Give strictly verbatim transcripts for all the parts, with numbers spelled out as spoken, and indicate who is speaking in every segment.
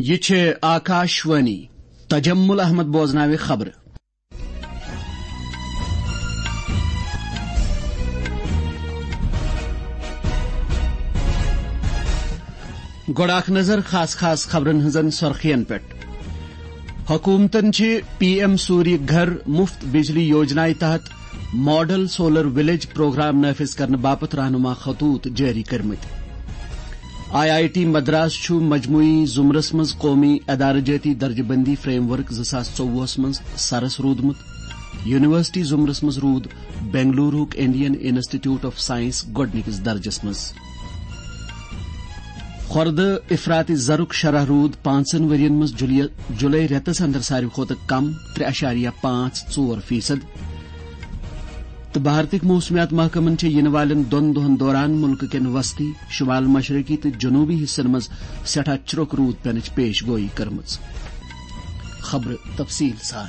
Speaker 1: یہ چھے آکاشوانی تجمل احمد بوزناوِ خبر. گوڑاک نظر خاص خاص خبرن ہزن سرخین پٹ. حکومتن چھ پی ایم سوری گھر مفت بجلی یوجنا تحت ماڈل سولر ولیج پروگرام نافذ کرنے باپت رہنما خطوط جاری کرمت. آئی آئی ٹی مدراس چھو مجموعی زمرس مز قومی ادارہ جاتی درجہ بندی فریم ورک زاس ژوہس مز سرس رودمت. یونیورسٹی زمرس مز رود بنگلوروک Indian institute of science گوڈنکس درجس مز. خورد افراط زرک شرح رود پانچن ورین مز جولائی ریتس اندر ساروی کھوتہ کم ترے اشاریہ پانچ ژور فیصد. تو بھارتک موسمیات محکمن چھ ین والن دون دہن دوران ملک کین وسطی شمال مشرقی تو جنوبی حصن مز سٹھا چرک رود پینچ پیش گوئی کرمز. خبر تفصیل سان.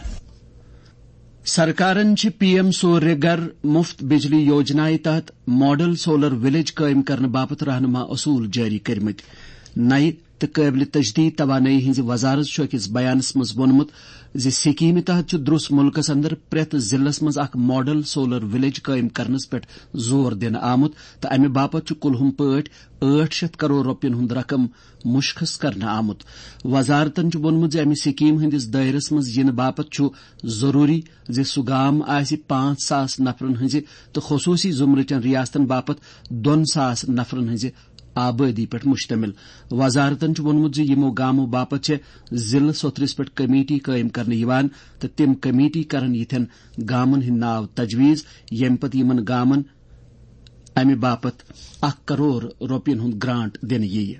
Speaker 1: سرکارن چھ پی ایم سوریہ گھر مفت بجلی یوجنا تحت ماڈل سولر ولیج قائم کرنے باپت رہنما اصول جاری کرمت. نئی تو قابل تجدید توانائی ہز وزارت چھ اکس بیانس مز وونمت زِ سکیم تحت چھ درس ملکس اندر پریت ضلعس مز اخ ماڈل سولر ولیج قائم کرنس پہ زور دن آمت تو امہ باپت چھ کلہم پٲٹھۍ ٲٹھ شیتھ کروڑ رۄپین ہند رقم مشخص کرنے آمت. وزارتن چھ وونمت زِ امہ سکیم ہندس دائرس مز ین باپت چھ ضروری زِ سہ گام آسہ پانچ ساس نفرن ہز تو خصوصی زمرچن ریاستن باپت دون ساس نفرن ہز آبادی پہ مشتمل. وزارتن وونمت زِ یمو گامو باپت چھ ضلع سوترس پہ کمیٹی قائم کرنے یوان تو تم کمیٹی کرن یتھن گامن ہند ناو تجویز یم پتہ یمن گامن امہ باپت اکھ کروڑ روپین ہند گرانٹ دن یی.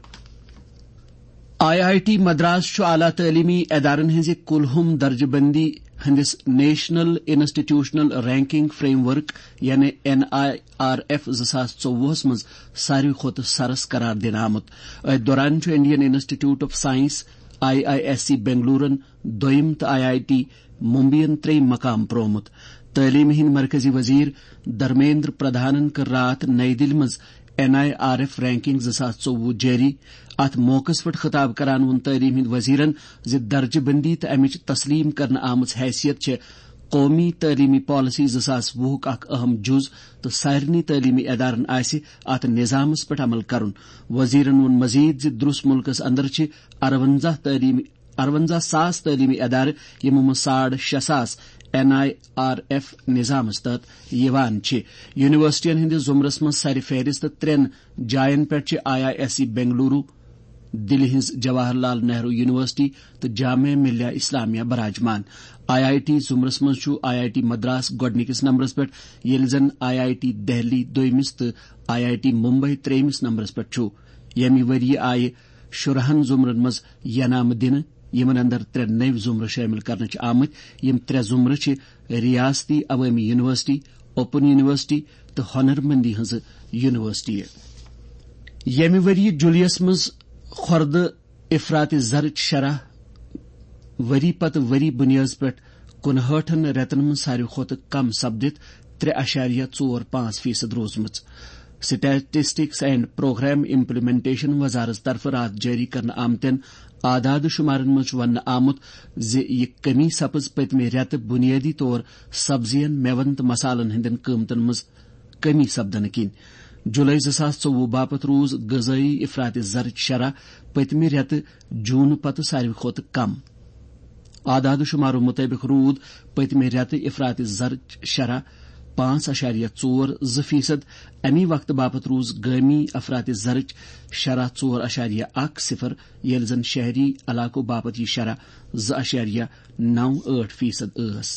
Speaker 1: آئی آئی ٹی مدراس چھ اعلی تعلیمی ادارن ہز کلہم درجہ بندی ہندس national institutional ranking framework یعنی این آئی آر ایف زاس ژوہس مز ساروی کھوتہ سرس قرار دن آمت. ات دوران چھ Indian institute of science I I S C بنگلورن دویم تو آئی آئی ٹی ممبئین تریم مقام پرومت. تعلیم ہند مرکزی وزیر دھرمیندر پردھانن کر رات نئی دل مز N I R F ranking زاس ژوہ جاری. ات موقع پہ خطاب کران ون تعلیم ہند وزیرن زِ درجہ بندی تو امچ تسلیم کرنے آمت حیثیت چھ قومی تعلیمی پالیسی زاس وُہک اخ اہم جز تو سارنی تعلیمی ادارن آسہ ات نظامس پہ عمل کرن. وزیرن ون مزید زِ درس ملکس اندر چھ اروزہ تعلیمی اروزہ ساس تعلیمی ادارہ یمو مز ساڑ شے ساس این آئی آر ایف نظامس تحت یوان چھ. یونیورسٹین ہندس زمرس مز سر فہرست ترین جائن پہ آئی آئی ایس سی بنگلورو دلہ ہز جواہر لال نہرو یونیورسٹی تو جامعہ ملیہ اسلامیہ براجمان. آئی آئی ٹی زمرس مز چھ آئی آئی ٹی مدراس گوڈنکس نمبرس پہ یل زن آئی آئی ٹی دہلی دویمس تو آئی آئی ٹی ممبئی تریمس نمبرس پہ چھ. یمہ وری آئہ شرہن زمرن مز ینامہ دن یمن اندر ترے نو زمرہ شامل کرنے آمت. یم ترے زمرہ چھ ریاستی عوامی یونیورسٹی اوپن یونیورسٹی تو ہنر مندی ہز یونیورسٹی. یمہ وری جولیس مز خورد افراط زرچ شرح وری پتہ وری بنیاد پہ کنہٲٹھن ریتن من ساروی کھوتہ کم سپدت ترے اشاریہ ژور پانچ فیصد روزمت. سٹیٹسٹکس اینڈ پروگرام امپلیمنٹیشن وزارت طرف رات جاری کرنے آمتین اعداد شمارن مز ون آمت زِ یہ کمی سپز پتمہ ریت بنیادی طور سبزین میون تو مسالن ہندین قیمتن مز کمی سپدن کن. جولائی زاس ژوہ باپت روز غذائی افراط زرچ شرح پتمہ ریت جون پتہ ساروی کھوتہ کم. اعداد و شمارو مطابق رود پتمہ ریت افراط زرچ شرح پانچ اشاریہ ژور زٕ فیصد. امی وقت باپت روز گامی افراط زرچ شرح ژور اشاریہ اکھ صفر یل زن شہری علاقو باپت یہ شرح زٕ اشاریہ نو ٲٹھ فیصد ٲس.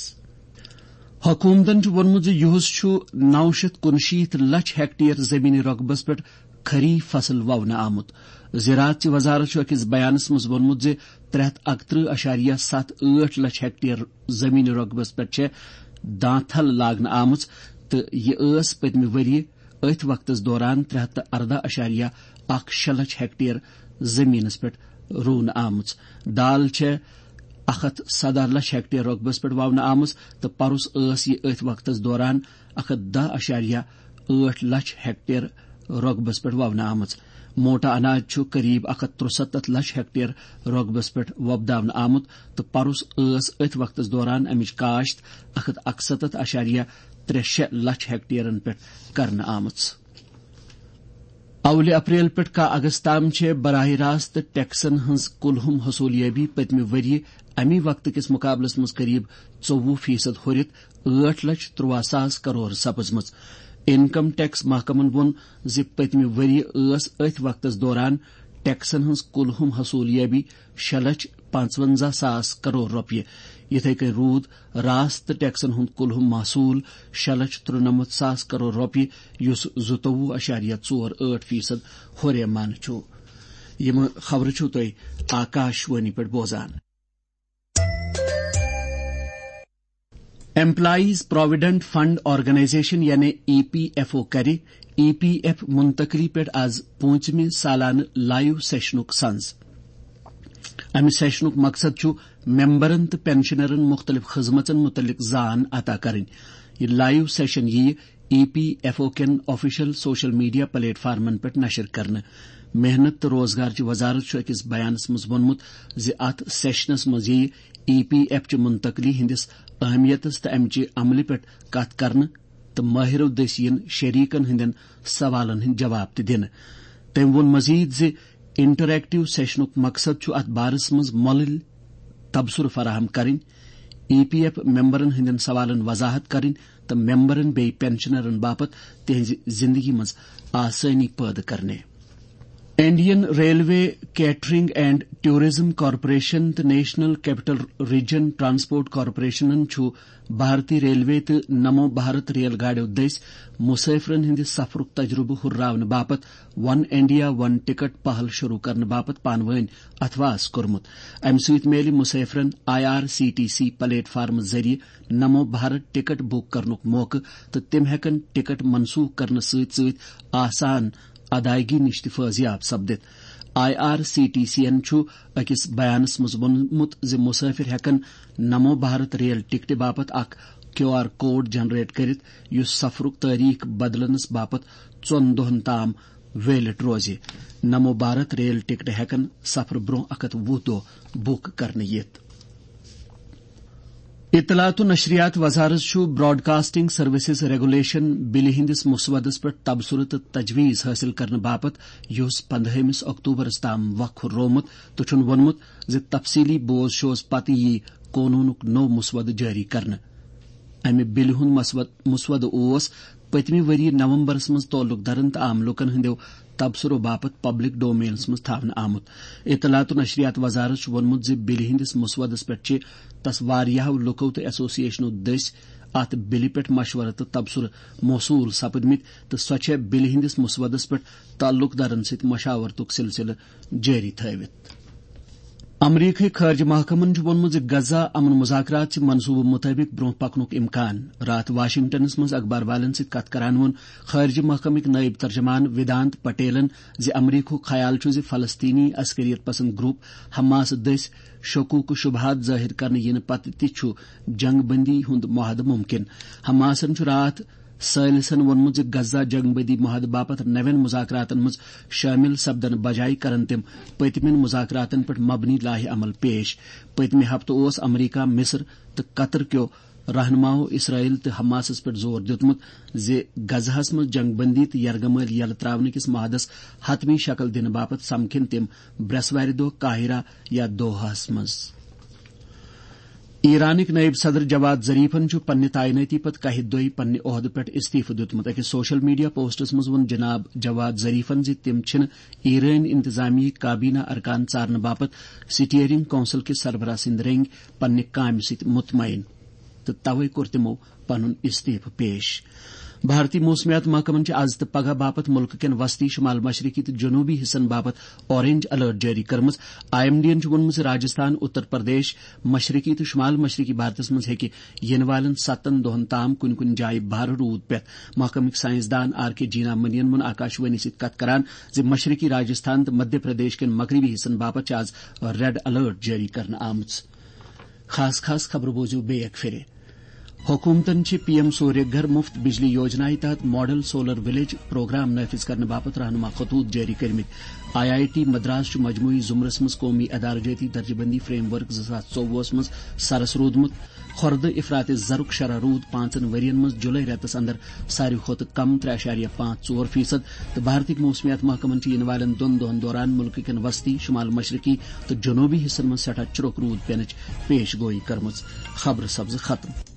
Speaker 1: حکومتن وونمت یہس نو شیت کنشیت لچھ ہیکٹیر زمینی رقبس پہ خریف فصل وونہ آمت. زراعت چہ وزارت اکس بیانس مز وونمت زِ ترے ہتھ اکترہ اشاریہ ست ٲٹھ لچھ ہیکٹیر زمینی رقبس پہ دانتھل لاگنہ آمت تو یہ ٲس پتمہ وری ات وقتس دوران ترے ہتھ اردہ اشاریہ اکھ شے لچھ ہیکٹیر زمینس پہ رونہ آمت. دال چھ اکھ ہتھ سدہ لچھ ہیکٹیر رقبس پہ وونہ آمت تو پرس ٲس یہ ات وقتس دوران اکھ ہتھ دہ اشاریہ ٲٹھ لچھ ہیکٹیر رقبس پہ وونہ آمت. موٹا اناج چھُ قریب اکھ ہتھ ترستتھ لچھ ہیکٹر رقبس پہ وۄپداونہٕ آمُت تو پروس ٲس أتھۍ وقتس دوران امِچ کاشت اکھ ہتھ اکستتھ اشاریہ ترے شےٚ لچھ ہیکٹرن پہ کرنہٕ آمٕژ. اول اپریل پہ کاہ اگست تام چھ براہ راست ٹیکسن ہنز کلہم حصولیابی پتمہ وری امی وقت کس مقابلس مز قریب ژووُہ فیصد ہُرِتھ ٲٹھ لچھ ترٛواہ ساس کروڑ سپزمٕژ. انکم ٹیکس محکمن ووٚن زِ پتمہ وری ٲس أتھۍ وقتس دوران ٹیکسن ہنز کلہم حصولیابی شےٚ لچھ پانژونزہ ساس کروڑ رۄپیہِ. یِتھے کٔنۍ روٗد راست ٹیکسن ہُند کلہم محصوٗل شےٚ لچھ ترُنمتھ ساس کروڑ رۄپیہِ یُس زٕتووُہ اشاریہ ژور ٲٹھ فیصد ہُریمان چھُ. یِم خبرٕ چھِو تُہۍ آکاشوانی پٮ۪ٹھ بوزان. ایمپلائیز پروویڈنٹ فنڈ آرگنائزیشن یعنی ای پی ایف او کرِ ای پی ایف منتقلی پٮ۪ٹھ آز پوٗنٛژمہِ سالانہٕ لایو سیشنُک سنز. امہِ سیشنُک مقصد چھُ ممبرن تہٕ پینشنرن مختلف خدمتن متعلق زان عطا کرٕنۍ. یہِ لایو سیشن یِیہِ ای پی ایف او کٮ۪ن آفیشل سوشل میڈیا پلیٹ فارمن پٮ۪ٹھ نشر کرنہٕ. محنت تہٕ روزگار چہِ وزارت چھُ أکِس بیانس منٛز ووٚنمُت زِ اتھ سیشنس منٛز یِیہِ ای پی ایف چہِ منتقلی ہندِس اہمیتس تہٕ امچہِ عملہِ پٮ۪ٹھ کتھ کرنہٕ تہٕ مٲہرو دٔسۍ یِن شریٖکن ہٕنٛدٮ۪ن سوالن ہٕنٛدۍ جواب تہِ دِنہٕ. تٔمۍ ووٚن مزید زِ انٹریکٹو سیشنُک مقصد چھُ اتھ بارس منٛز مۄلٕلۍ تبصرٕ فراہم کرٕنۍ، ای پی ایف ممبرن ہٕنٛدٮ۪ن سوالن وضاحت کرٕنۍ تہٕ ممبرن بیٚیہِ پینشنرن باپت تِہنزِ زندگی منٛز آسٲنی پٲدٕ کرنہِ. Indian railway catering and tourism corporation تہٕ نیشنل کیپٹل ریجن ٹرانسپورٹ کارپوریشنن چھُ بھارتی ریلوے تہٕ نمو بھارت ریل گاڑیو دٔسۍ مُسافِرن ہٕنٛدِ سفرُک تجرُبہٕ ہُرراونہٕ باپت ون انڈیا ون ٹکٹ پہل شروع کرنہٕ باپت پانہٕ ؤنۍ اتھواس کوٚرمُت. امہِ سۭتۍ میلہِ مُسافِرن I R C T C پلیٹ فارمہٕ ذٔریعہٕ نمو بھارت ٹکٹ بُک کرنُک موقعہٕ تہٕ تِم ہٮ۪کن ٹکٹ منسوخ کرنہٕ سۭتۍ سۭتۍ آسان ادائیگی نِش تہِ فٲضیاب سپدِتھ. آئی آر سی ٹی سی یَن چھُ أکِس بیانس منٛز ووٚنمُت زِ مُسافِر ہٮ۪کن نمو بھارت ریل ٹکٹہِ باپت اکھ کیو آر کوڈ جنریٹ کٔرِتھ یُس سفرُک تٲریخ بدلنس باپت ژۄن دۄہن تام وٲلِتھ روزِ. نمو بھارت ریل ٹکٹہٕ ہٮ۪کن سفرٕ برونٛہہ اکھ ہتھ وُہ دۄہ بُک کرنہٕ یِتھ. اطلاعات و نشریات وزارت چھُ براڈ کاسٹنگ سروسز ریگولیشن بلہِ ہٕنٛدِس مُسودس پٮ۪ٹھ تبصرٕ تہٕ تجویز حٲصِل کرنہٕ باپت یُس پندہمس اکتوبرس تام وق ہُررومُت تہٕ چھُن ووٚنمُت زِ تفصیلی بوز شوز پتہٕ یی قونوٗنُک نوٚو مُسودٕ جٲری کرنہٕ. امہِ بِلہِ ہُنٛد مُسودٕ اوس پٔتمہِ ؤرۍ نومبرس منٛز تعلق درن تہٕ عام لوٗکن ہٕنٛدیو تبصرو باپت پبلک ڈومینس منٛز تھاونہٕ آمُت. اطلاعات و نشریات وزارت چھُ ووٚنمُت زِ بِلہِ ہٕنٛدِس مُسودس پٮ۪ٹھ چھِ تس واریاہو لُکو تہٕ ایسوسیشنو دٔسۍ اتھ بِلہِ پٮ۪ٹھ مشورٕ تہٕ تبصرٕ موصوٗل سپدمٕتۍ تہٕ سۄ چھےٚ بِلہِ ہٕنٛدِس مُسودس پٮ۪ٹھ تعلق دارن سۭتۍ مشاورتُک سلسلہٕ جٲری تھٲوِتھ. امریکی خارجہ محکمن چھُ ووٚنمُت زِ غزہ امن مذاکرات چہِ منصوٗبہٕ مُطٲبق برونٛہہ پکنُک اِمکان. راتھ واشنگٹنس منٛز اخبار والٮ۪ن سۭتۍ کتھ کران ووٚن خارجہ محکمٕکۍ نٲیب ترجمان ویدانت پٹیلن زِ امریکہُک خیال چھُ زِ فلسطینی عسکریت پسند گروپ حماس دٔسۍ شکوٗک شبہات ظٲہر کرنہٕ یِنہٕ پتہٕ تہِ چھُ جنگ بندی ہُند معاہدٕ مُمکِن. حماسن چھُ راتھ سٲلِسن ووٚنمُت زِ غزہ جنگ بندی معاہدٕ باپت نوین مذاکراتن منٛز شٲمِل سپدنہٕ بجایہِ کرن تِم پٔتمٮ۪ن مذاکراتن پٮ۪ٹھ مبنی لاہہِ عمل پیش. پٔتمہِ ہفتہٕ اوس امریکہ مصر تہٕ قطر کیو رہنماہو اسرائیل تہٕ حماسس پٮ۪ٹھ زور دِیُتمُت زِ غزہس منٛز جنگ بندی تہٕ یرغمٲلۍ یلہٕ تراونہٕ کِس معاہدس حتمی شکل دِنہٕ باپت سمکھن تِم برٛٮ۪سوارِ دۄہ قاہرہ یا دوحاہس منٛز. ایرانٕکۍ نٲیب صدر جواد ظریفن چھُ پننہِ تعینٲتی پتہٕ کاہہِ دۄہہِ پننہِ عہدٕ پٮ۪ٹھ استعفہٕ دِیُتمُت. أکِس سوشل میڈیا پوسٹس منٛز ووٚن جناب جواد ظریفن زِ تِم چھِنہٕ ایرٲنۍ انتظامیہٕکۍ کابینہ ارکان ژارنہٕ باپت سٹیئرنگ کونسل کِس سربراہ سٕنٛدۍ رٔنگۍ پننہِ کامہِ سۭتۍ مطمعین تہٕ توے کوٚر تِمو پنُن استعفہٕ پیش. بھارتی موسمیات محکمن چھِ آز تہٕ پگہہ باپت مُلکہٕ کٮ۪ن وسطی شمال مشرقی تہٕ جنوبی حصن باپت اورینج الرٹ جٲری کٔرمٕژ. آئی ایم ڈی یَن چھُ ووٚنمُت زِ راجستھان، اتر پردیش، مشرقی تہٕ شمال مشرقی بھارتس منٛز ہیٚکہِ یِنہٕ والٮ۪ن ستن دۄہن تام کُنہِ کُنہِ جایہِ بھارٕ روٗد پٮ۪تھ. محکمٕکۍ سائنسدان آر کے جینا منین ووٚن آکاشوانی سۭتۍ کتھ کران زِ مشرقی راجستھان تہٕ مدھیہ پردیش کٮ۪ن مغربی حصن باپت چھِ آز ریڈ الرٹ جٲری کرنہٕ آمٕژ. خاص خاص خبرٕ بوزِو بیٚیہِ اکہِ پھِرِ. حکومتن پی ایم سوریہ گھر مفت بجلی یوجنا تحت ماڈل سولر ولیج پروگرام نافذ کرنے باپت رہنما خطوط جاری کرمت آئی آئی ٹی مدراس مجموعی زمرس مز قومی ادارجاتی درجہ بندی فریم ورک زٕ ساس ژووُہس مز سرس رودمت خورد افراط زرک شرح رود پانچن ورین مز جولائی ریتس اندر ساروی کھت کم ترے اشاریہ پانچ ژور فیصد تو بھارتک موسمیات محکمن ین والن دون دہن دوران ملک کن وسطی شمال مشرقی تو جنوبی حصن مز سٹھاہ چرک رود پینچ پیش گوئی کرمز. خبر سبز ختم.